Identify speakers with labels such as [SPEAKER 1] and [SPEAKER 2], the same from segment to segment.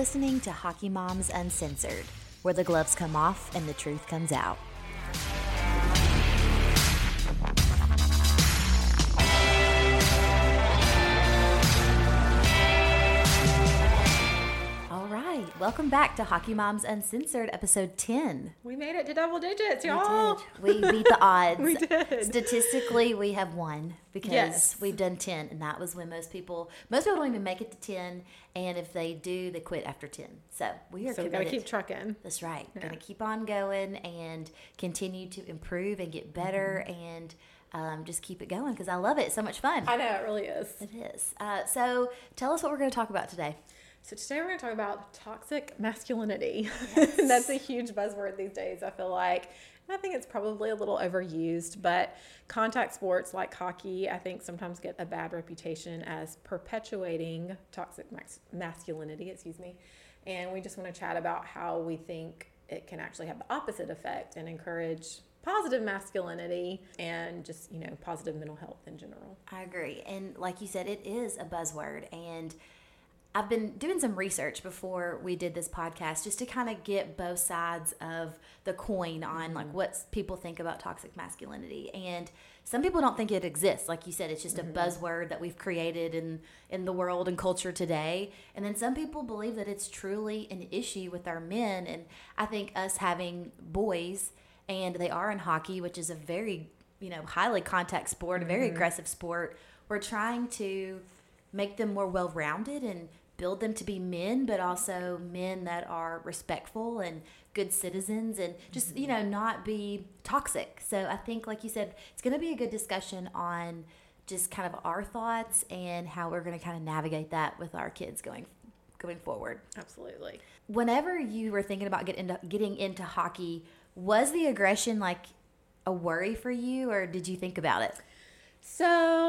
[SPEAKER 1] listening to Hockey Moms Uncensored, where the gloves come off and the truth comes out. All right, welcome back to Hockey Moms Uncensored, episode 10.
[SPEAKER 2] We made it to double digits, y'all.
[SPEAKER 1] We beat the odds.
[SPEAKER 2] We did.
[SPEAKER 1] Statistically, we have won because
[SPEAKER 2] Yes.
[SPEAKER 1] we've done 10, and that was when most people don't even make it to 10, and if they do, they quit after 10. So we are
[SPEAKER 2] So we
[SPEAKER 1] committed.
[SPEAKER 2] got to keep trucking.
[SPEAKER 1] That's right.
[SPEAKER 2] Yeah.
[SPEAKER 1] Going to keep on going and continue to improve and get better and just keep it going because I love it. It's so much fun.
[SPEAKER 2] I know, it really is.
[SPEAKER 1] It is. So tell us what we're going to talk about today.
[SPEAKER 2] So today we're going to talk about toxic masculinity. That's a huge buzzword these days, I feel like. And I think it's probably a little overused, but contact sports like hockey, I think sometimes get a bad reputation as perpetuating toxic masculinity, And we just want to chat about how we think it can actually have the opposite effect and encourage positive masculinity and just, positive mental health in general.
[SPEAKER 1] I agree. And like you said, it is a buzzword. And I've been doing some research before we did this podcast just to kind of get both sides of the coin on like what people think about toxic masculinity. And some people don't think it exists. Like you said, it's just a buzzword that we've created in the world and culture today. And then some people believe that it's truly an issue with our men. And I think us having boys, and they are in hockey, which is a very, highly contact sport, a very aggressive sport, we're trying to make them more well-rounded and build them to be men, but also men that are respectful and good citizens and just, not be toxic. So I think, like you said, it's going to be a good discussion on just kind of our thoughts and how we're going to kind of navigate that with our kids going forward.
[SPEAKER 2] Absolutely.
[SPEAKER 1] Whenever you were thinking about getting into hockey, was the aggression like a worry for you, or did you think about it?
[SPEAKER 2] So,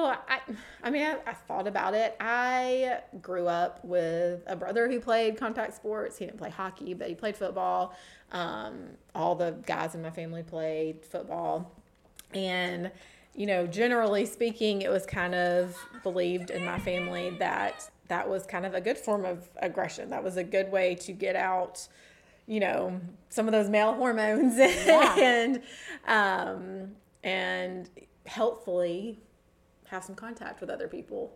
[SPEAKER 2] I thought about it. I grew up with a brother who played contact sports. He didn't play hockey, but he played football. All the guys in my family played football. And, generally speaking, it was kind of believed in my family that that was kind of a good form of aggression. That was a good way to get out, some of those male hormones and helpfully have some contact with other people.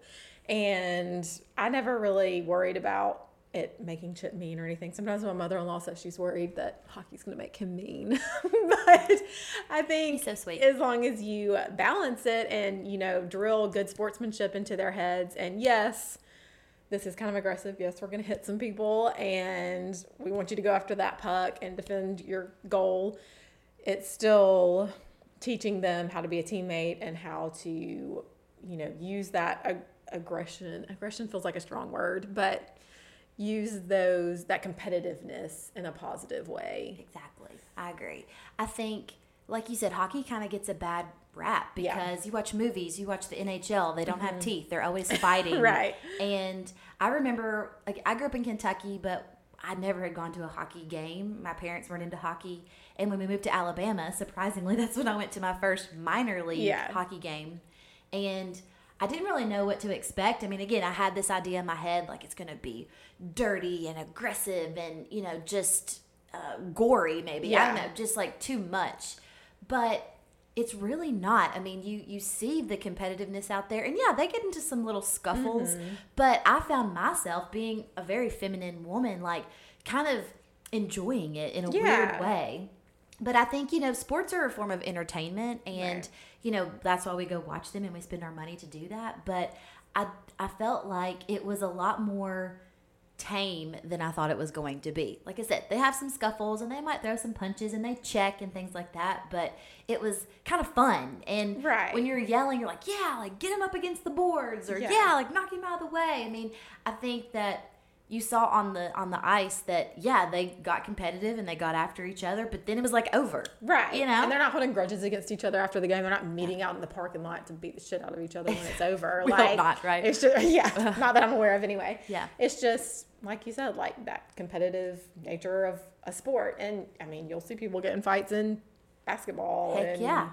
[SPEAKER 2] And I never really worried about it making Chip mean or anything. Sometimes my mother-in-law says she's worried that hockey's going to make him mean. But I think
[SPEAKER 1] He's so sweet.
[SPEAKER 2] As long as you balance it and, drill good sportsmanship into their heads. And yes, this is kind of aggressive. Yes, we're going to hit some people and we want you to go after that puck and defend your goal. It's still teaching them how to be a teammate and how to, use that aggression. Aggression feels like a strong word, but use that competitiveness in a positive way.
[SPEAKER 1] Exactly. I agree. I think, like you said, hockey kind of gets a bad rap because you watch movies, you watch the NHL, they don't have teeth. They're always fighting.
[SPEAKER 2] Right.
[SPEAKER 1] And I remember, I grew up in Kentucky, but I never had gone to a hockey game. My parents weren't into hockey. And when we moved to Alabama, surprisingly, that's when I went to my first minor league hockey game. And I didn't really know what to expect. Again, I had this idea in my head, like it's going to be dirty and aggressive and, just gory maybe.
[SPEAKER 2] Yeah.
[SPEAKER 1] I don't know, just like too much. But it's really not. You see the competitiveness out there. And they get into some little scuffles. But I found myself being a very feminine woman, like kind of enjoying it in a weird way. But I think, sports are a form of entertainment and, that's why we go watch them and we spend our money to do that. But I felt like it was a lot more tame than I thought it was going to be. Like I said, they have some scuffles and they might throw some punches and they check and things like that. But it was kind of fun. And when you're yelling, you're like, get him up against the boards or knock him out of the way. I think that you saw on the ice that, they got competitive and they got after each other, but then it was like over.
[SPEAKER 2] Right. And they're not holding grudges against each other after the game. They're not meeting out in the parking lot to beat the shit out of each other when it's over.
[SPEAKER 1] We hope not, right?
[SPEAKER 2] It's just, not that I'm aware of anyway.
[SPEAKER 1] Yeah.
[SPEAKER 2] It's just, like you said, like that competitive nature of a sport. And, you'll see people get in fights in basketball.
[SPEAKER 1] Heck
[SPEAKER 2] and
[SPEAKER 1] yeah.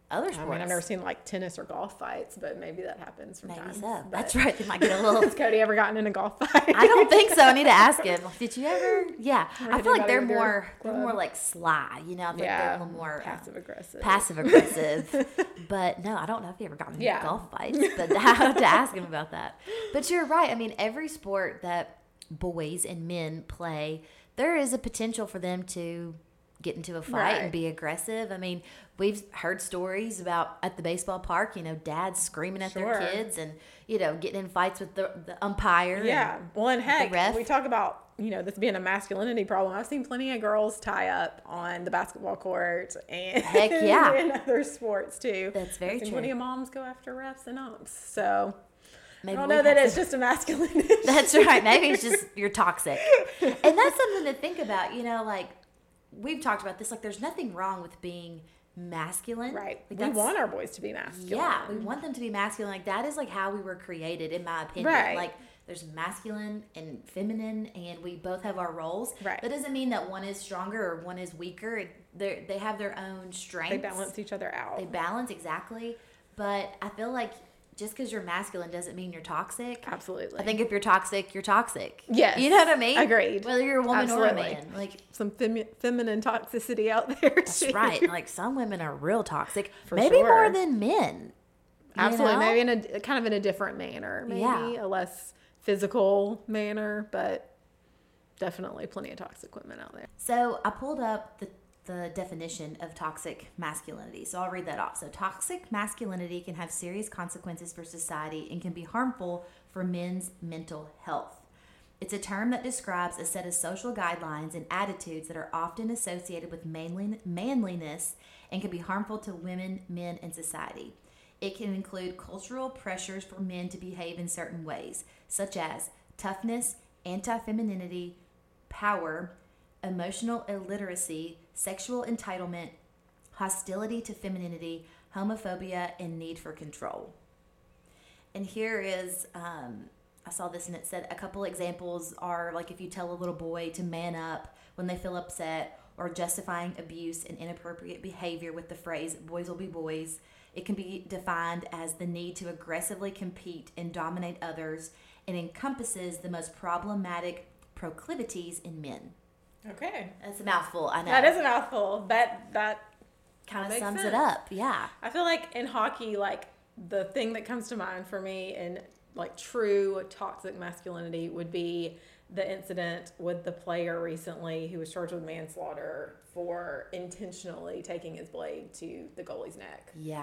[SPEAKER 1] other sports.
[SPEAKER 2] I mean, I've never seen like tennis or golf fights, but maybe that happens from
[SPEAKER 1] Maybe
[SPEAKER 2] time.
[SPEAKER 1] so. That's right. They might get a little.
[SPEAKER 2] Has Cody ever gotten in a golf fight?
[SPEAKER 1] I don't think so. I need to ask him. Did you ever? Yeah. I feel like they're
[SPEAKER 2] anybody with
[SPEAKER 1] more
[SPEAKER 2] your
[SPEAKER 1] they're more
[SPEAKER 2] club?
[SPEAKER 1] like sly. You know, I feel like they're a little more
[SPEAKER 2] passive aggressive.
[SPEAKER 1] passive aggressive. But no, I don't know if he ever got into
[SPEAKER 2] Yeah.
[SPEAKER 1] golf fights. But I have to ask him about that. But you're right. I mean, every sport that boys and men play, there is a potential for them to get into a fight
[SPEAKER 2] Right.
[SPEAKER 1] and be aggressive. I mean, we've heard stories about at the baseball park, you know, dads screaming at
[SPEAKER 2] Sure.
[SPEAKER 1] their kids and, you know, getting in fights with the umpire.
[SPEAKER 2] Yeah.
[SPEAKER 1] and
[SPEAKER 2] Well, and heck,
[SPEAKER 1] ref.
[SPEAKER 2] we talk about, you know, this being a masculinity problem. I've seen plenty of girls tie up on the basketball court and
[SPEAKER 1] Heck yeah.
[SPEAKER 2] in other sports too.
[SPEAKER 1] That's very
[SPEAKER 2] I've seen
[SPEAKER 1] true.
[SPEAKER 2] Plenty of moms go after refs and umps. So
[SPEAKER 1] Maybe
[SPEAKER 2] I don't
[SPEAKER 1] we
[SPEAKER 2] know that
[SPEAKER 1] have
[SPEAKER 2] it's
[SPEAKER 1] to-
[SPEAKER 2] just a masculine issue.
[SPEAKER 1] That's right. Maybe it's just you're toxic. And that's something to think about, you know, like we've talked about this, like there's nothing wrong with being masculine.
[SPEAKER 2] Right.
[SPEAKER 1] Like,
[SPEAKER 2] We
[SPEAKER 1] that's-
[SPEAKER 2] want our boys to be masculine.
[SPEAKER 1] Yeah, we want them to be masculine. Like that is like how we were created, in my opinion.
[SPEAKER 2] Right.
[SPEAKER 1] Like there's masculine and feminine, and we both have our roles.
[SPEAKER 2] Right.
[SPEAKER 1] That doesn't mean that one is stronger or one is weaker. They have their own strengths.
[SPEAKER 2] They balance each other out.
[SPEAKER 1] They balance, exactly. But I feel like just because you're masculine doesn't mean you're toxic.
[SPEAKER 2] Absolutely.
[SPEAKER 1] I think if you're toxic, you're toxic.
[SPEAKER 2] Yes.
[SPEAKER 1] You know what I mean?
[SPEAKER 2] Agreed.
[SPEAKER 1] Whether you're a woman or a
[SPEAKER 2] Absolutely.
[SPEAKER 1] man. Like,
[SPEAKER 2] some feminine toxicity out there
[SPEAKER 1] that's
[SPEAKER 2] too.
[SPEAKER 1] right. Like, some women are real toxic.
[SPEAKER 2] For
[SPEAKER 1] Maybe
[SPEAKER 2] sure.
[SPEAKER 1] more than men. You
[SPEAKER 2] Absolutely.
[SPEAKER 1] know?
[SPEAKER 2] Maybe in a kind of in a different manner. Maybe
[SPEAKER 1] Yeah.
[SPEAKER 2] a less physical manner, but definitely plenty of toxic women out there.
[SPEAKER 1] So I pulled up the definition of toxic masculinity. So I'll read that off. So toxic masculinity can have serious consequences for society and can be harmful for men's mental health. It's a term that describes a set of social guidelines and attitudes that are often associated with manliness and can be harmful to women, men, and society. It can include cultural pressures for men to behave in certain ways, such as toughness, anti-femininity, power, emotional illiteracy, sexual entitlement, hostility to femininity, homophobia, and need for control. And here is, I saw this and it said a couple examples are like if you tell a little boy to man up when they feel upset, or justifying abuse and inappropriate behavior with the phrase boys will be boys. It can be defined as the need to aggressively compete and dominate others, and encompasses the most problematic proclivities in men.
[SPEAKER 2] Okay.
[SPEAKER 1] That's a mouthful, I know.
[SPEAKER 2] That is a mouthful. That
[SPEAKER 1] kind of
[SPEAKER 2] makes
[SPEAKER 1] sums
[SPEAKER 2] sense.
[SPEAKER 1] it up. Yeah.
[SPEAKER 2] I feel like in hockey, like the thing that comes to mind for me in like true toxic masculinity would be the incident with the player recently who was charged with manslaughter for intentionally taking his blade to the goalie's neck.
[SPEAKER 1] Yeah.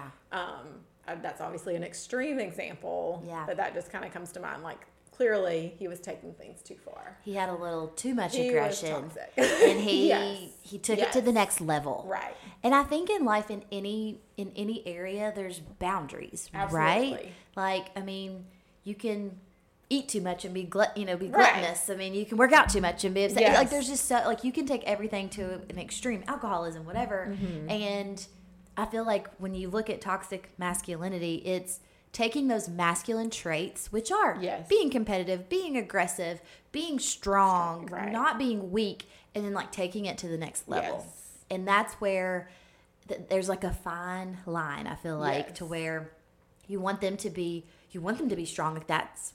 [SPEAKER 2] That's obviously an extreme example,
[SPEAKER 1] Yeah.
[SPEAKER 2] but that just kind of comes to mind. Like clearly he was taking things too far.
[SPEAKER 1] He had a little too much
[SPEAKER 2] He was
[SPEAKER 1] aggression.
[SPEAKER 2] toxic.
[SPEAKER 1] And he
[SPEAKER 2] Yes.
[SPEAKER 1] he took it to the
[SPEAKER 2] Yes.
[SPEAKER 1] next level.
[SPEAKER 2] Right.
[SPEAKER 1] And I think in life, in any area, there's boundaries, right?
[SPEAKER 2] Absolutely.
[SPEAKER 1] Like, I mean, you can eat too much and be
[SPEAKER 2] Right.
[SPEAKER 1] gluttonous. I mean, you can work out too much and be upset.
[SPEAKER 2] Yes.
[SPEAKER 1] Like, there's just so, like, you can take everything to an extreme, alcoholism, whatever.
[SPEAKER 2] Mm-hmm.
[SPEAKER 1] And I feel like when you look at toxic masculinity, it's taking those masculine traits, which are
[SPEAKER 2] Yes.
[SPEAKER 1] being competitive, being aggressive, being strong,
[SPEAKER 2] Right.
[SPEAKER 1] not being weak, and then like taking it to the next level.
[SPEAKER 2] Yes.
[SPEAKER 1] And that's where there's like a fine line, I feel like,
[SPEAKER 2] Yes.
[SPEAKER 1] to where you want them to be strong. Like that's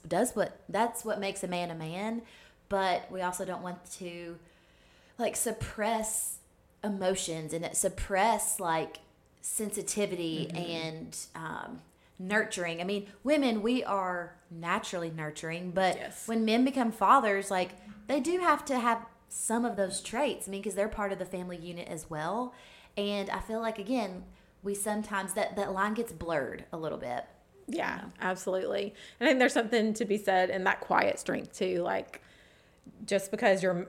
[SPEAKER 1] what makes a man, but we also don't want to like suppress emotions and suppress like sensitivity and nurturing. I mean, women, we are naturally nurturing, but
[SPEAKER 2] Yes.
[SPEAKER 1] when men become fathers, like they do have to have some of those traits. I mean, because they're part of the family unit as well. And I feel like, again, we sometimes that line gets blurred a little bit.
[SPEAKER 2] Yeah, absolutely. And I think there's something to be said in that quiet strength too. Like just because you're,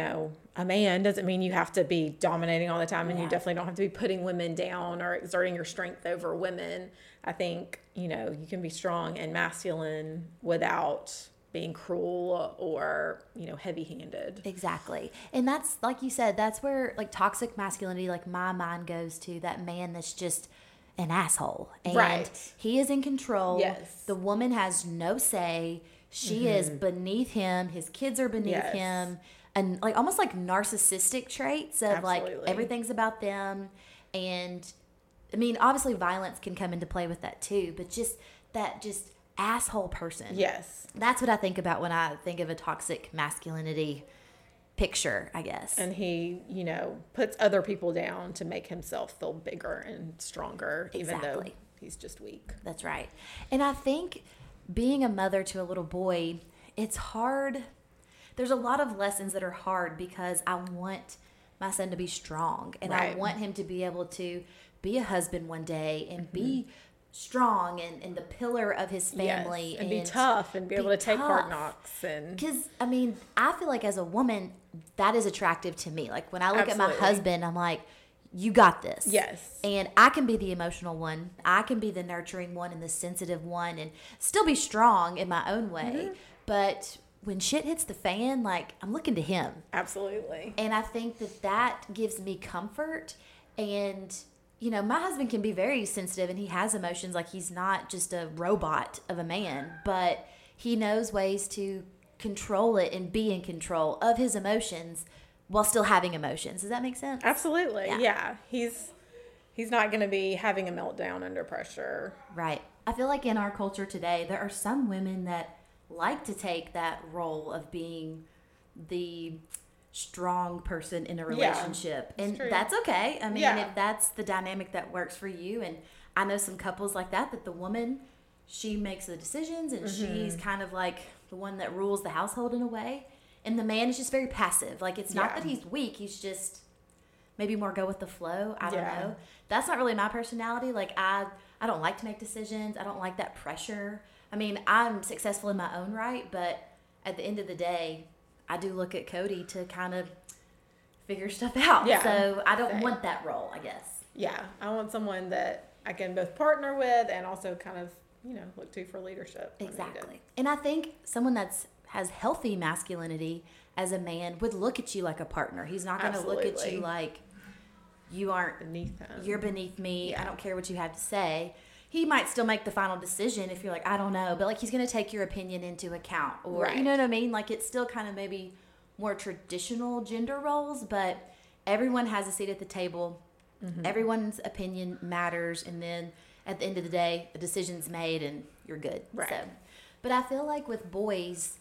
[SPEAKER 2] a man doesn't mean you have to be dominating all the time, and you
[SPEAKER 1] Yeah.
[SPEAKER 2] definitely don't have to be putting women down or exerting your strength over women. I think, you can be strong and masculine without being cruel or, heavy-handed.
[SPEAKER 1] Exactly. And that's, like you said, that's where like toxic masculinity, like my mind goes to that man that's just an asshole. And
[SPEAKER 2] Right.
[SPEAKER 1] he is in control.
[SPEAKER 2] Yes.
[SPEAKER 1] The woman has no say. She is beneath him. His kids are beneath
[SPEAKER 2] Yes.
[SPEAKER 1] him. And like almost like narcissistic traits of like
[SPEAKER 2] Absolutely.
[SPEAKER 1] everything's about them. And I mean, obviously violence can come into play with that too, but just asshole person.
[SPEAKER 2] Yes.
[SPEAKER 1] That's what I think about when I think of a toxic masculinity picture, I guess.
[SPEAKER 2] And he, puts other people down to make himself feel bigger and stronger, even though he's just weak.
[SPEAKER 1] That's right. And I think being a mother to a little boy, it's hard. There's a lot of lessons that are hard because I want my son to be strong, and I want him to be able to be a husband one day and be strong and the pillar of his family.
[SPEAKER 2] Yes, and be tough and be able to take hard knocks.
[SPEAKER 1] Because, I mean, I feel like as a woman, that is attractive to me. Like when I look at my husband, I'm like, you got this.
[SPEAKER 2] Yes.
[SPEAKER 1] And I can be the emotional one. I can be the nurturing one and the sensitive one and still be strong in my own way. But when shit hits the fan, like I'm looking to him.
[SPEAKER 2] Absolutely.
[SPEAKER 1] And I think that gives me comfort. And my husband can be very sensitive and he has emotions. Like he's not just a robot of a man, but he knows ways to control it and be in control of his emotions while still having emotions. Does that make sense?
[SPEAKER 2] Absolutely. Yeah. He's not going to be having a meltdown under pressure.
[SPEAKER 1] Right. I feel like in our culture today, there are some women that like to take that role of being the strong person in a relationship, and that's okay. I mean, if that's the dynamic that works for you, and I know some couples like that the woman, she makes the decisions and she's kind of like the one that rules the household in a way, and the man is just very passive. Like it's not that he's weak, he's just maybe more go with the flow. I don't know. That's not really my personality. Like I don't like to make decisions. I don't like that pressure. I mean, I'm successful in my own right, but at the end of the day, I do look at Cody to kind of figure stuff out. Yeah, so I don't want that role, I guess.
[SPEAKER 2] Yeah, I want someone that I can both partner with and also kind of, look to for leadership.
[SPEAKER 1] Exactly. And I think someone has healthy masculinity as a man would look at you like a partner. He's not going to look at you like you aren't
[SPEAKER 2] beneath him.
[SPEAKER 1] You're beneath me. Yeah. I don't care what you have to say. He might still make the final decision if you're like, I don't know, but like he's going to take your opinion into account, or you know what I mean? Like it's still kind of maybe more traditional gender roles, but everyone has a seat at the table. Everyone's opinion matters. And then at the end of the day, a decision's made and you're good.
[SPEAKER 2] Right.
[SPEAKER 1] So, but I feel like with boys,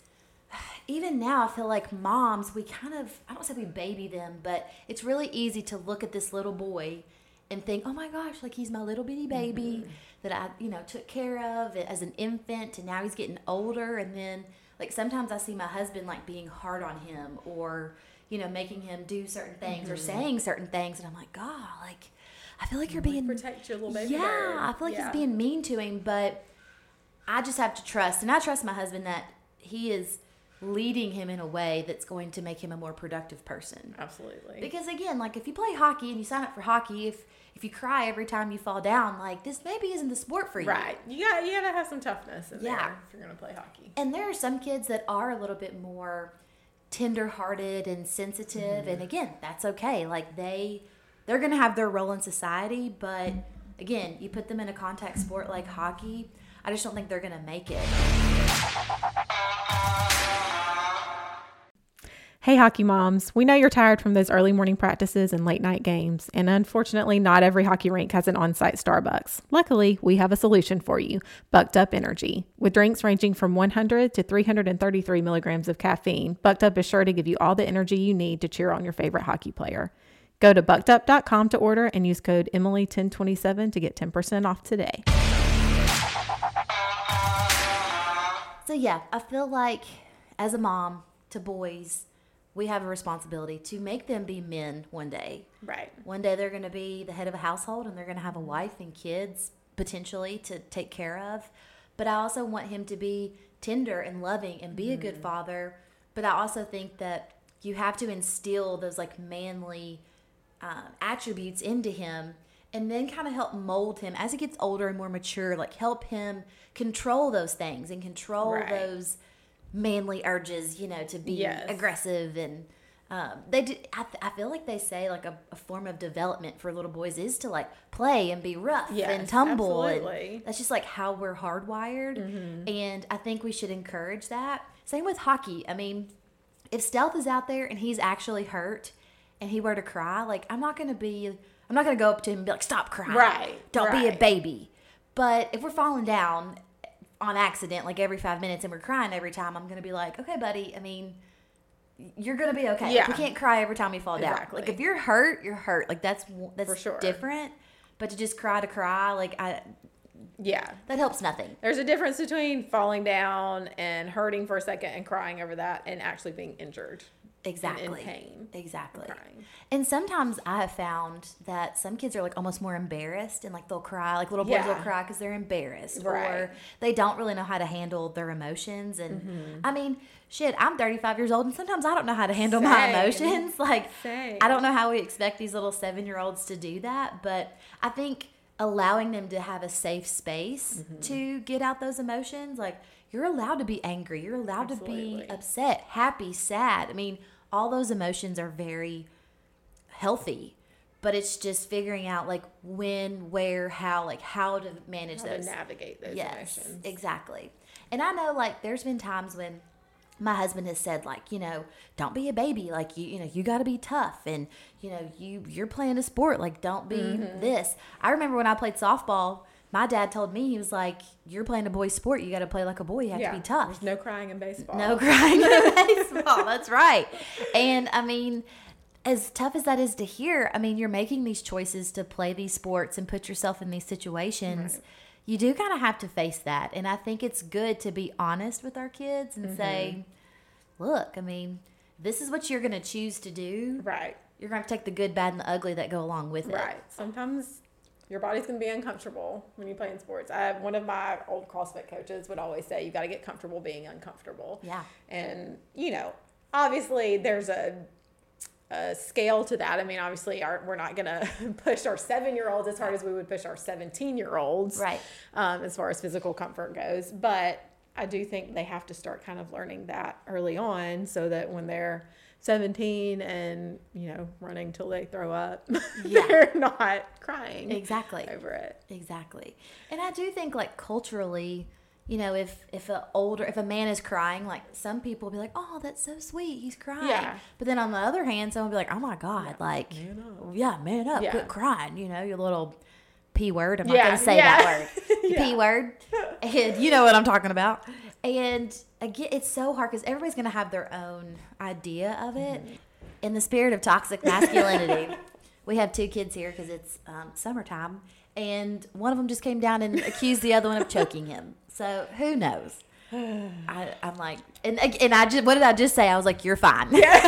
[SPEAKER 1] even now, I feel like moms, we kind of, I don't say we baby them, but it's really easy to look at this little boy and think, oh my gosh, like he's my little bitty baby that I, took care of as an infant, and now he's getting older. And then like sometimes I see my husband like being hard on him, or, making him do certain things or saying certain things. And I'm like, God, like, I feel like you're being,
[SPEAKER 2] protect your little baby.
[SPEAKER 1] I feel like he's being mean to him, but I just have to trust. And I trust my husband that he is leading him in a way that's going to make him a more productive person.
[SPEAKER 2] Absolutely.
[SPEAKER 1] Because again, like if you play hockey and you sign up for hockey, if you cry every time you fall down, like this maybe isn't the sport for you.
[SPEAKER 2] Right. You gotta have some toughness in there if you're gonna play hockey.
[SPEAKER 1] And there are some kids that are a little bit more tender-hearted and sensitive, and again, that's okay. Like they're gonna have their role in society, but again, you put them in a contact sport like hockey, I just don't think they're gonna make it.
[SPEAKER 2] Hey, hockey moms, we know you're tired from those early morning practices and late night games, and unfortunately, not every hockey rink has an on-site Starbucks. Luckily, we have a solution for you, Bucked Up Energy. With drinks ranging from 100 to 333 milligrams of caffeine, Bucked Up is sure to give you all the energy you need to cheer on your favorite hockey player. Go to buckedup.com to order and use code Emily1027 to get 10% off today.
[SPEAKER 1] So yeah, I feel like as a mom to boys, we have a responsibility to make them be men one day.
[SPEAKER 2] Right.
[SPEAKER 1] One day they're going to be the head of a household and they're going to have a wife and kids potentially to take care of. But I also want him to be tender and loving and be a good father. But I also think that you have to instill those like manly attributes into him, and then kind of help mold him as he gets older and more mature, like help him control those things and control those manly urges, to be aggressive. And they do. I feel like they say like a form of development for little boys is to like play and be rough and tumble.
[SPEAKER 2] Absolutely.
[SPEAKER 1] And that's just like how we're hardwired. And I think we should encourage that. Same with hockey. I mean, if Stealth is out there and he's actually hurt and he were to cry, like I'm not going I'm not going to go up to him and be like, stop crying.
[SPEAKER 2] Right.
[SPEAKER 1] Don't be a
[SPEAKER 2] right.
[SPEAKER 1] baby. But if we're falling down on accident, like every 5 minutes, and we're crying every time, I'm going to be like, okay, buddy, I mean, you're going to be okay.
[SPEAKER 2] Yeah.
[SPEAKER 1] Like, we can't cry every time you fall down.
[SPEAKER 2] Exactly.
[SPEAKER 1] Like, if you're hurt, you're hurt. Like, that's
[SPEAKER 2] For sure.
[SPEAKER 1] different. But to just cry to cry, like,
[SPEAKER 2] Yeah.
[SPEAKER 1] that helps nothing.
[SPEAKER 2] There's a difference between falling down and hurting for a second and crying over that and actually being injured.
[SPEAKER 1] Exactly.
[SPEAKER 2] And in pain.
[SPEAKER 1] Exactly.
[SPEAKER 2] Crying.
[SPEAKER 1] And sometimes I have found that some kids are like almost more embarrassed and like they'll cry, like little boys will cry because they're embarrassed
[SPEAKER 2] Right.
[SPEAKER 1] or they don't really know how to handle their emotions. And I mean, shit, I'm 35 years old and sometimes I don't know how to handle my
[SPEAKER 2] Same.
[SPEAKER 1] emotions. Like,
[SPEAKER 2] Same.
[SPEAKER 1] I don't know how we expect these little 7-year-olds to do that, but I think allowing them to have a safe space to get out those emotions, like you're allowed to be angry, you're allowed to be
[SPEAKER 2] Absolutely.
[SPEAKER 1] upset, happy, sad. I mean, all those emotions are very healthy, but it's just figuring out like when, where, how, like how to manage
[SPEAKER 2] How
[SPEAKER 1] those.
[SPEAKER 2] to navigate those
[SPEAKER 1] Yes,
[SPEAKER 2] emotions.
[SPEAKER 1] exactly. And I know like there's been times when my husband has said like, you know, don't be a baby. Like you know, you got to be tough, and you know, you're playing a sport. Like don't be this. I remember when I played softball, my dad told me, he was like, you're playing a boy's sport. You got to play like a boy. You have to be tough.
[SPEAKER 2] There's no crying in baseball.
[SPEAKER 1] No crying in baseball. That's right. And I mean, as tough as that is to hear, I mean, you're making these choices to play these sports and put yourself in these situations.
[SPEAKER 2] Right.
[SPEAKER 1] You do kind of have to face that. And I think it's good to be honest with our kids and say, look, I mean, this is what you're going to choose to do.
[SPEAKER 2] Right.
[SPEAKER 1] You're going to have to take the good, bad, and the ugly that go along with it.
[SPEAKER 2] Right. Sometimes your body's going to be uncomfortable when you play in sports. One of my old CrossFit coaches would always say, you got to get comfortable being uncomfortable.
[SPEAKER 1] Yeah.
[SPEAKER 2] And, you know, obviously there's a scale to that. I mean, obviously we're not going to push our 7-year-olds as hard as we would push our 17-year-olds.
[SPEAKER 1] Right.
[SPEAKER 2] As far as physical comfort goes. But I do think they have to start kind of learning that early on so that when they're 17 and, you know, running till they throw up, they're not crying
[SPEAKER 1] Exactly.
[SPEAKER 2] over it.
[SPEAKER 1] Exactly. And I do think like culturally, you know, if a man is crying, like some people will be like, oh, that's so sweet, he's crying.
[SPEAKER 2] Yeah.
[SPEAKER 1] But then on the other hand, someone will be like, oh my God, like, man up,
[SPEAKER 2] Yeah.
[SPEAKER 1] quit crying, you know, you little P word. I'm not
[SPEAKER 2] Yeah,
[SPEAKER 1] going to say
[SPEAKER 2] yeah.
[SPEAKER 1] that word. The P word. And you know what I'm talking about. And again, it's so hard because everybody's going to have their own idea of it. In the spirit of toxic masculinity, we have 2 kids here because it's summertime. And one of them just came down and accused the other one of choking him. So who knows? I'm like, and I just, what did I just say? I was like, you're fine.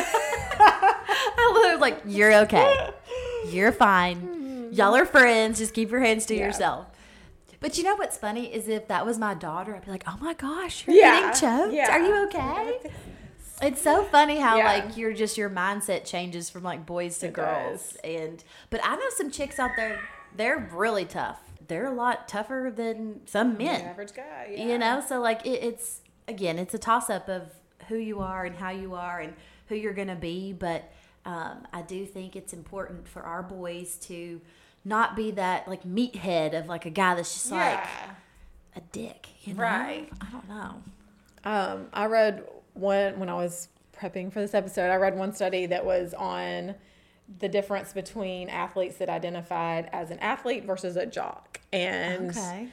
[SPEAKER 1] I literally was like, you're okay. You're fine. Y'all are friends. Just keep your hands to yourself. But you know what's funny is if that was my daughter, I'd be like, oh my gosh, you're getting choked.
[SPEAKER 2] Yeah.
[SPEAKER 1] Are you okay? It's so funny how
[SPEAKER 2] Yeah.
[SPEAKER 1] like your mindset changes from like boys to girls.
[SPEAKER 2] does.
[SPEAKER 1] But I know some chicks out there, they're really tough. They're a lot tougher than some men.
[SPEAKER 2] The average guy, yeah.
[SPEAKER 1] You know, so like it's again, it's a toss up of who you are and how you are and who you're gonna be. But I do think it's important for our boys to not be that like meathead of like a guy that's just like a dick. You know?
[SPEAKER 2] Right.
[SPEAKER 1] I don't know.
[SPEAKER 2] I read when I was prepping for this episode, I read one study that was on the difference between athletes that identified as an athlete versus a jock. And,
[SPEAKER 1] Okay.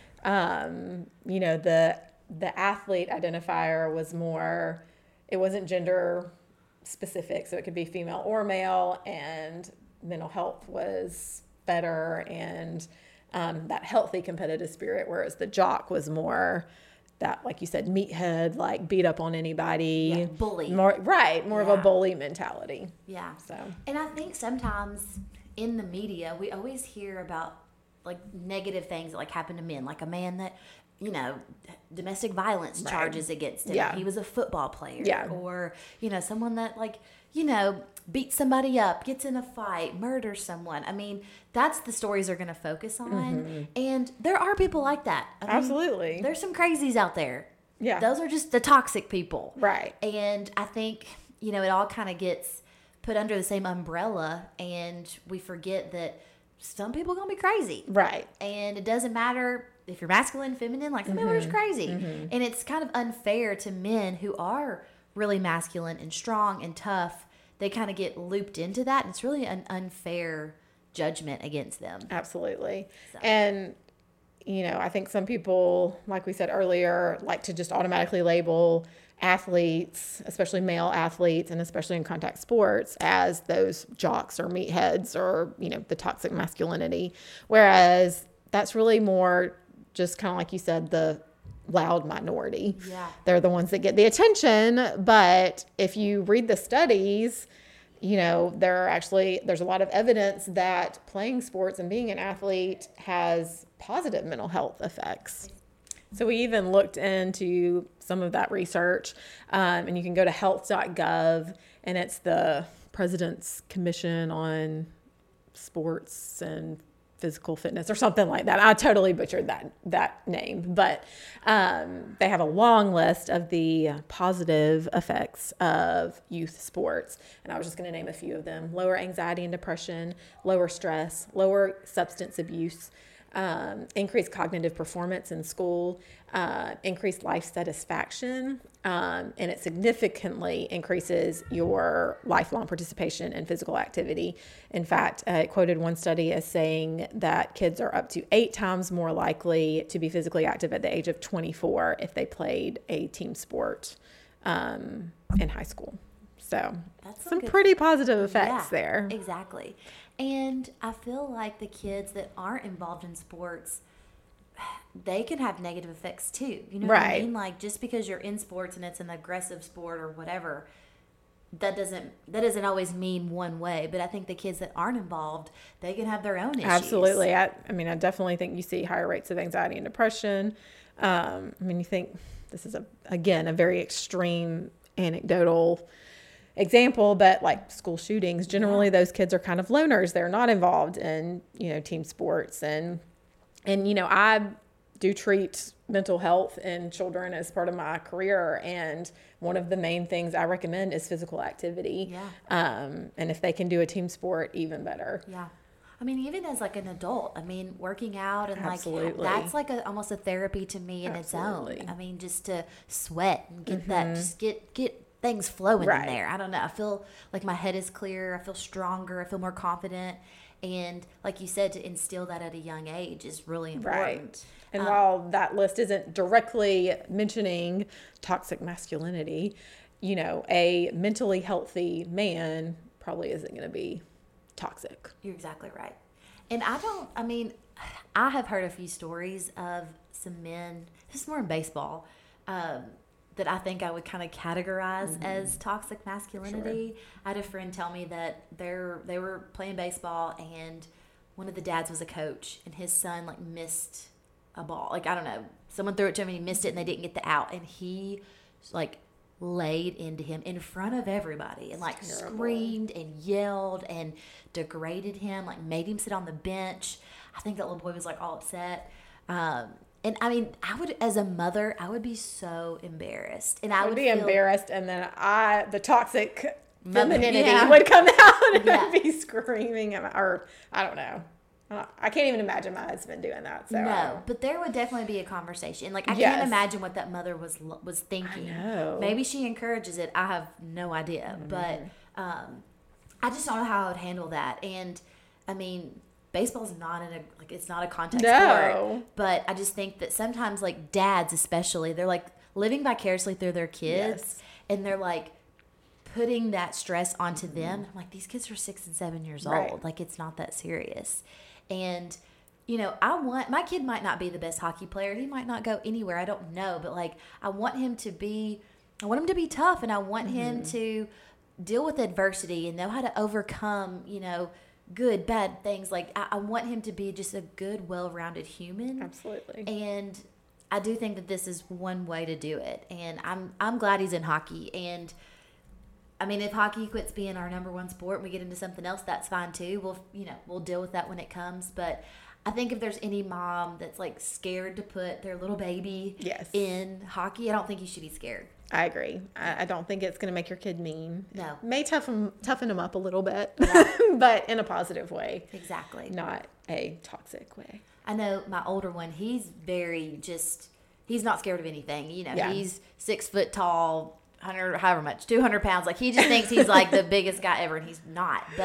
[SPEAKER 2] You know, the athlete identifier was more, it wasn't gender specific, so it could be female or male, and mental health was better, and that healthy competitive spirit, whereas the jock was more that, like you said, meathead, like beat up on anybody.
[SPEAKER 1] Yeah, bully.
[SPEAKER 2] More of a bully mentality.
[SPEAKER 1] Yeah.
[SPEAKER 2] So.
[SPEAKER 1] And I think sometimes in the media, we always hear about like negative things that like happen to men, like a man that, you know, domestic violence charges against him.
[SPEAKER 2] Yeah.
[SPEAKER 1] He was a football player.
[SPEAKER 2] Yeah.
[SPEAKER 1] Or, you know, someone that like, you know, beats somebody up, gets in a fight, murders someone. I mean, that's the stories they're going to focus on. And there are people like that. I mean,
[SPEAKER 2] Absolutely.
[SPEAKER 1] there's some crazies out there.
[SPEAKER 2] Yeah.
[SPEAKER 1] Those are just the toxic people.
[SPEAKER 2] Right.
[SPEAKER 1] And I think, you know, it all kind of gets put under the same umbrella, and we forget that some people are going to be crazy.
[SPEAKER 2] Right.
[SPEAKER 1] And it doesn't matter if you're masculine, feminine, like some people are just crazy. And it's kind of unfair to men who are really masculine and strong and tough. They kind of get looped into that, and it's really an unfair judgment against them.
[SPEAKER 2] Absolutely.
[SPEAKER 1] So.
[SPEAKER 2] And, I think some people, like we said earlier, like to just automatically label athletes, especially male athletes, and especially in contact sports, as those jocks or meatheads or, the toxic masculinity. Whereas that's really more just kind of like you said, the loud minority.
[SPEAKER 1] Yeah.
[SPEAKER 2] They're the ones that get the attention. But if you read the studies, there's a lot of evidence that playing sports and being an athlete has positive mental health effects. So we even looked into some of that research, and you can go to health.gov, and it's the President's Commission on Sports and Physical Fitness or something like that. I totally butchered that name, but they have a long list of the positive effects of youth sports, and I was just going to name a few of them: lower anxiety and depression, lower stress, lower substance abuse, increased cognitive performance in school, increased life satisfaction, and it significantly increases your lifelong participation in physical activity. In fact, it quoted one study as saying that kids are up to 8 times more likely to be physically active at the age of 24 if they played a team sport in high school. So
[SPEAKER 1] that's
[SPEAKER 2] some pretty positive effects there.
[SPEAKER 1] Exactly. And I feel like the kids that aren't involved in sports, they can have negative effects too. You know what I mean? Like, just because you're in sports and it's an aggressive sport or whatever, that doesn't always mean one way. But I think the kids that aren't involved, they can have their own issues.
[SPEAKER 2] Absolutely. I definitely think you see higher rates of anxiety and depression. You think this is a very extreme anecdotal example, but like school shootings, generally those kids are kind of loners. They're not involved in, team sports. And I do treat mental health in children as part of my career. And one of the main things I recommend is physical activity.
[SPEAKER 1] Yeah.
[SPEAKER 2] And if they can do a team sport, even better.
[SPEAKER 1] Yeah. Even as like an adult, working out and
[SPEAKER 2] Absolutely.
[SPEAKER 1] that's like almost a therapy to me in
[SPEAKER 2] Absolutely.
[SPEAKER 1] its own. Just to sweat and get that, just get things flowing in there. I don't know. I feel like my head is clear. I feel stronger. I feel more confident. And like you said, to instill that at a young age is really important.
[SPEAKER 2] Right. And while that list isn't directly mentioning toxic masculinity, a mentally healthy man probably isn't going to be toxic.
[SPEAKER 1] You're exactly right. And I have heard a few stories of some men, this is more in baseball, that I think I would kind of categorize as toxic masculinity. Sure. I had a friend tell me that they were playing baseball and one of the dads was a coach and his son missed a ball. I don't know. Someone threw it to him and he missed it and they didn't get the out. And he laid into him in front of everybody and screamed and yelled and degraded him, made him sit on the bench. I think that little boy was all upset. And I would, as a mother, I would be so embarrassed. And I would be
[SPEAKER 2] embarrassed, and then the toxic femininity would come out and I'd be screaming. Or I don't know. I can't even imagine my husband doing that. So
[SPEAKER 1] no, but there would definitely be a conversation. I can't imagine what that mother was thinking.
[SPEAKER 2] I know.
[SPEAKER 1] Maybe she encourages it. I have no idea. But I just don't know how I would handle that. And baseball's not it's not a contact sport. But I just think that sometimes dads especially, they're living vicariously through their kids, and they're putting that stress onto them. I'm these kids are 6 and 7 years old. It's not that serious. And my kid might not be the best hockey player. He might not go anywhere. I don't know, but I want him to be tough, and I want him to deal with adversity and know how to overcome, good, bad things. I want him to be just a good, well-rounded human.
[SPEAKER 2] Absolutely.
[SPEAKER 1] And I do think that this is one way to do it. And I'm glad he's in hockey. And if hockey quits being our number one sport and we get into something else, that's fine too. We'll deal with that when it comes. But I think if there's any mom that's scared to put their little baby in hockey, I don't think you should be scared.
[SPEAKER 2] I agree. I don't think it's going to make your kid mean.
[SPEAKER 1] No.
[SPEAKER 2] It may toughen them up a little bit,
[SPEAKER 1] yeah.
[SPEAKER 2] but in a positive way.
[SPEAKER 1] Exactly.
[SPEAKER 2] Not a toxic way.
[SPEAKER 1] I know my older one, he's not scared of anything. He's 6 foot tall, 200 pounds. He just thinks he's the biggest guy ever, and he's not. But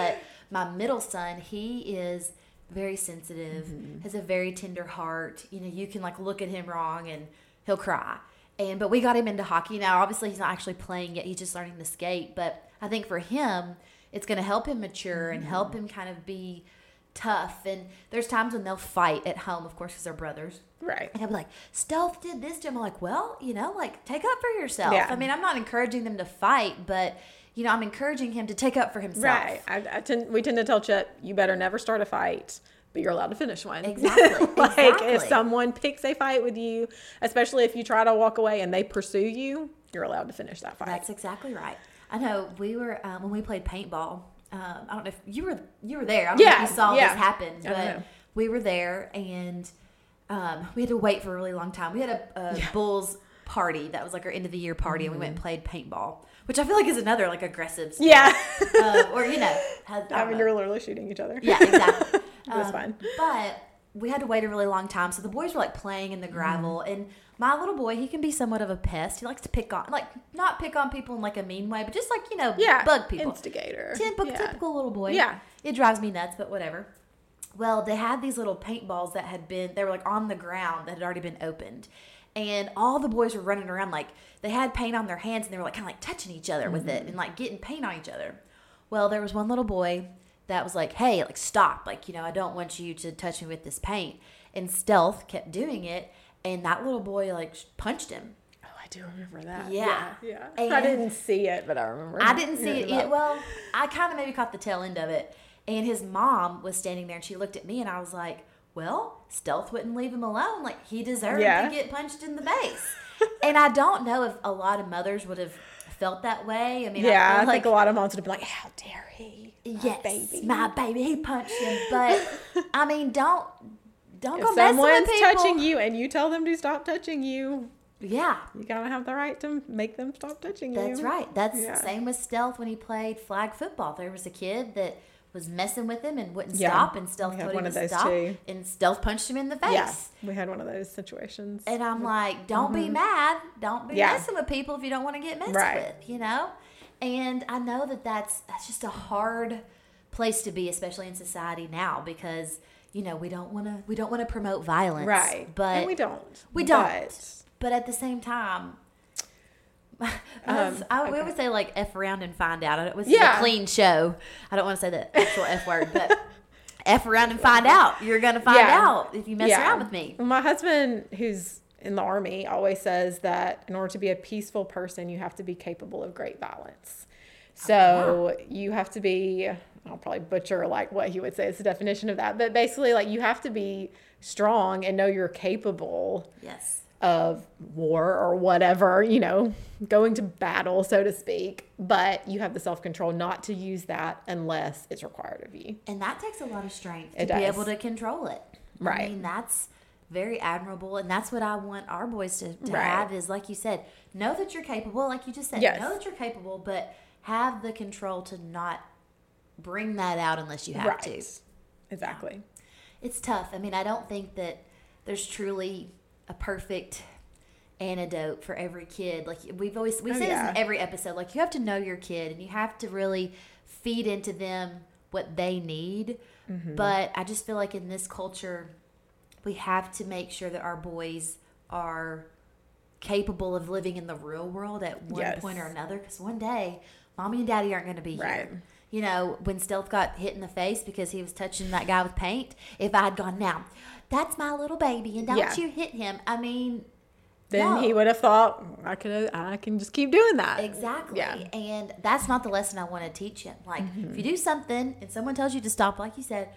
[SPEAKER 1] My middle son, he is very sensitive, has a very tender heart. You know, you can like look at him wrong and he'll cry. But we got him into hockey. Now, obviously, he's not actually playing yet. He's just learning to skate. But I think for him, it's going to help him mature and help him kind of be tough. And there's times when they'll fight at home, of course, because they're brothers.
[SPEAKER 2] Right.
[SPEAKER 1] And he'll be like, Stealth did this to him. I'm like, well, you know, like, take up for yourself.
[SPEAKER 2] Yeah.
[SPEAKER 1] I mean, I'm not encouraging them to fight, but, you know, I'm encouraging him to take up for himself.
[SPEAKER 2] Right. We tend to tell Chip, you better never start a fight, but you're allowed to finish one.
[SPEAKER 1] Exactly.
[SPEAKER 2] Like, if someone picks a fight with you, especially if you try to walk away and they pursue you, you're allowed to finish that fight.
[SPEAKER 1] That's exactly right. I know we were, when we played paintball, I don't know if you were there. I don't know if you saw this happen, but we were there and we had to wait for a really long time. We had a Bulls party that was like our end of the year party, and we went and played paintball, which I feel like is another like aggressive sport. Or you know,
[SPEAKER 2] you're literally shooting each other.
[SPEAKER 1] Yeah, exactly.
[SPEAKER 2] It was fun.
[SPEAKER 1] But we had to wait a really long time, so the boys were like playing in the gravel, and my little boy, he can be somewhat of a pest. He likes to pick on, like, not pick on people in like a mean way, but just like, you know, bug people.
[SPEAKER 2] Instigator.
[SPEAKER 1] Typical little boy.
[SPEAKER 2] Yeah.
[SPEAKER 1] It drives me nuts, but whatever. Well, they had these little paintballs that they were like on the ground that had already been opened. And all the boys were running around like they had paint on their hands and they were like kind of like touching each other with it and like getting paint on each other. Well, there was one little boy that was like, hey, like stop. Like, you know, I don't want you to touch me with this paint. And Stealth kept doing it. And that little boy like punched him.
[SPEAKER 2] Oh, I do remember that.
[SPEAKER 1] Yeah.
[SPEAKER 2] And I didn't see it, but I remember.
[SPEAKER 1] I didn't see it either. Well, I kind of maybe caught the tail end of it. And his mom was standing there and she looked at me and I was like, well, Stealth wouldn't leave him alone. Like, he deserved to get punched in the face. And I don't know if a lot of mothers would have felt that way. I mean,
[SPEAKER 2] I think a lot of moms would have been like, how dare he?
[SPEAKER 1] My baby, he punched him. But, I mean, don't go messing with people.
[SPEAKER 2] If someone's touching you and you tell them to stop touching you, you gotta have the right to make them stop touching you.
[SPEAKER 1] That's right. That's the same with Stealth when he played flag football. There was a kid that was messing with him and wouldn't stop, and Stealth told him to stop, and Stealth punched him in the face.
[SPEAKER 2] Yeah, we had one of those situations.
[SPEAKER 1] And I'm like, don't be mad. Don't be messing with people if you don't want to get messed with, you know? And I know that's just a hard place to be, especially in society now, because, you know, we don't want to promote violence.
[SPEAKER 2] Right.
[SPEAKER 1] But
[SPEAKER 2] and we don't.
[SPEAKER 1] But at the same time, we always say like F around and find out. It was a clean show. I don't want to say the actual F word, but F around and find out. You're going to find out if you mess around with me.
[SPEAKER 2] My husband, who's in the Army, always says that in order to be a peaceful person, you have to be capable of great violence. So you have to be, I'll probably butcher like what he would say is the definition of that, but basically like you have to be strong and know you're capable of war or whatever, you know, going to battle, so to speak, but you have the self-control not to use that unless it's required of you.
[SPEAKER 1] And that takes a lot of strength to be able to control it.
[SPEAKER 2] Right.
[SPEAKER 1] I mean, that's very admirable, and that's what I want our boys to have is, like you said, know that you're capable, like you just said, know that you're capable, but have the control to not bring that out unless you have to.
[SPEAKER 2] Exactly.
[SPEAKER 1] It's tough. I mean, I don't think that there's truly a perfect antidote for every kid. Like we say this in every episode, like you have to know your kid and you have to really feed into them what they need. But I just feel like in this culture, we have to make sure that our boys are capable of living in the real world at one point or another. Because one day, mommy and daddy aren't going to be here. You know, when Stealth got hit in the face because he was touching that guy with paint, if I had gone, now, that's my little baby, and don't you hit him. I mean,
[SPEAKER 2] then he would have thought, I can just keep doing that.
[SPEAKER 1] Exactly. Yeah. And that's not the lesson I want to teach him. Like, if you do something and someone tells you to stop, like you said,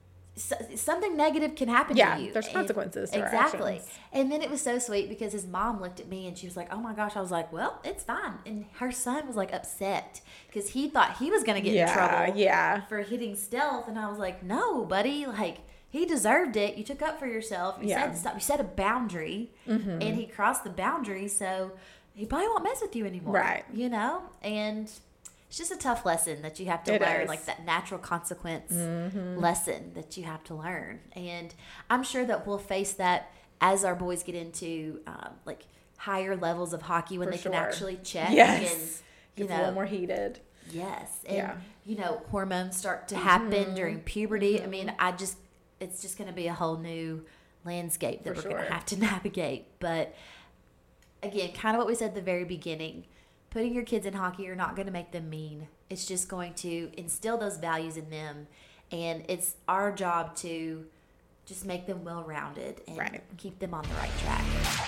[SPEAKER 1] something negative can happen to you.
[SPEAKER 2] Yeah, there's consequences to our actions.
[SPEAKER 1] And then it was so sweet because his mom looked at me and she was like, oh my gosh. I was like, well, it's fine. And her son was like upset because he thought he was going to get in trouble for hitting Stealth. And I was like, no, buddy, like, he deserved it. You took up for yourself. You said stop. You set a boundary, and he crossed the boundary, so he probably won't mess with you anymore.
[SPEAKER 2] Right.
[SPEAKER 1] You know? And it's just a tough lesson that you have to learn, like that natural consequence lesson that you have to learn. And I'm sure that we'll face that as our boys get into like higher levels of hockey when they can actually check and
[SPEAKER 2] get a little more heated.
[SPEAKER 1] Yes. And, hormones start to happen during puberty. I mean, it's just going to be a whole new landscape that we're going to have to navigate. But again, kind of what we said at the very beginning, putting your kids in hockey, you're not going to make them mean. It's just going to instill those values in them. And it's our job to just make them well-rounded and keep them on the right track.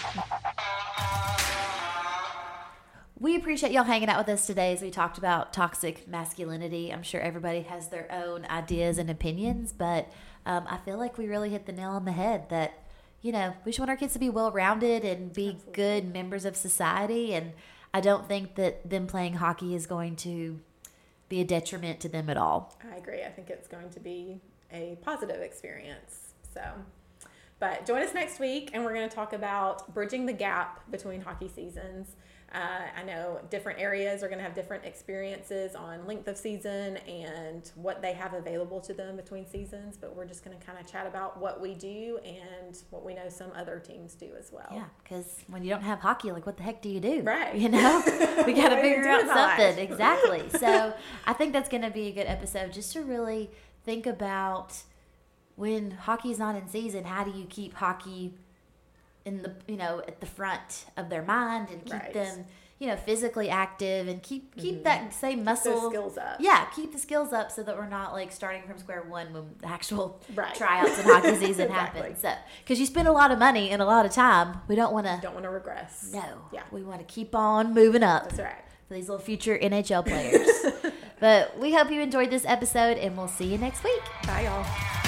[SPEAKER 1] We appreciate y'all hanging out with us today as we talked about toxic masculinity. I'm sure everybody has their own ideas and opinions, but I feel like we really hit the nail on the head that, we just want our kids to be well-rounded and be good members of society. And I don't think that them playing hockey is going to be a detriment to them at all.
[SPEAKER 2] I agree. I think it's going to be a positive experience. But join us next week, and we're going to talk about bridging the gap between hockey seasons. I know different areas are going to have different experiences on length of season and what they have available to them between seasons, but we're just going to kind of chat about what we do and what we know some other teams do as well.
[SPEAKER 1] Yeah, because when you don't have hockey, what the heck do you do?
[SPEAKER 2] Right.
[SPEAKER 1] We got to figure out something. Exactly. So I think that's going to be a good episode just to really think about when hockey's not in season, how do you keep hockey in the at the front of their mind and keep them physically active and keep that same muscle,
[SPEAKER 2] keep those skills up.
[SPEAKER 1] Yeah, keep the skills up so that we're not starting from square one when the actual tryouts and hockey season happen. So because you spend a lot of money and a lot of time, we don't want to
[SPEAKER 2] regress.
[SPEAKER 1] No, we want to keep on moving up.
[SPEAKER 2] That's right.
[SPEAKER 1] For these little future NHL players. But we hope you enjoyed this episode, and we'll see you next week.
[SPEAKER 2] Bye, y'all.